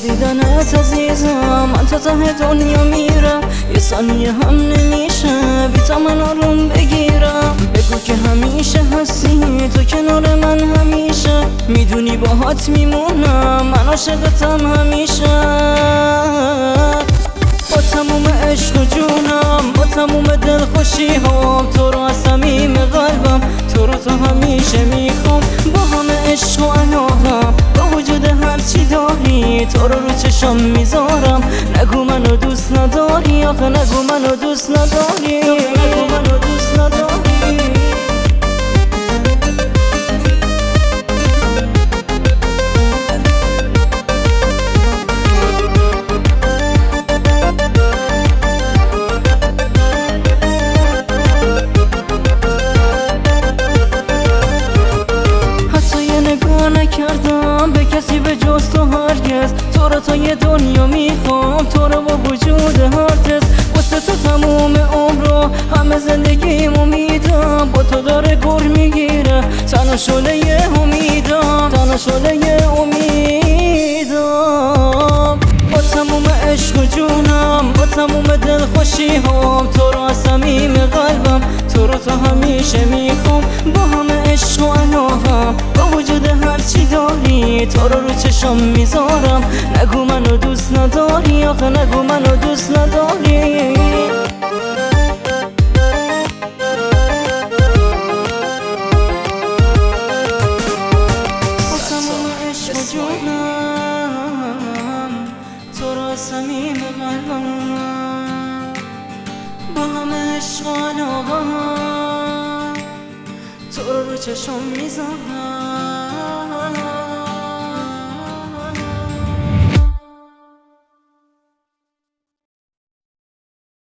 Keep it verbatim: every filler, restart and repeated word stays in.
دیدنت عزیزم، من تا ته دنیا میرم، یه ثانیه هم نمیشه بی تا من آروم بگیرم. بگو که همیشه هستی تو کنار من، همیشه میدونی باهات میمونم، من عاشقتم همیشه. با تموم عشق و جونم، با تموم دلخوشی هم، تو رو از صمیم قلبم، تو رو تا همیشه میخوام. با همه عشق و علاقم، با وجود هرچی داری، تو رو رو چشم میذارم. نگو منو دوست نداری، آخه نگو منو دوست نداری، نگو منو دوست نداری. نکردم به کسی به جز تو هرگز، تو رو تا یه دنیا میخوام، تو رو با وجود هر تز. واسه تو تموم عمر رو همه زندگیمو میدم، با تو داره گر میگیره تنها شعله امیدم، تنها شعله امیدم. با تموم عشق و جونم، با تموم دلخوشی هم، تو رو از صمیم قلبم، تو رو تا همیشه میخوام. با همه عشق و علاقم، با وجود هرچی داری، تو رو رو چشم میذارم. نگو منو دوست نداری، آخه نگو منو دوست نداری. با تموم عشق و جونم، تو رو از صمیم قلبم، با همه عشق و علاقم، تو رو رو چشم میذارم.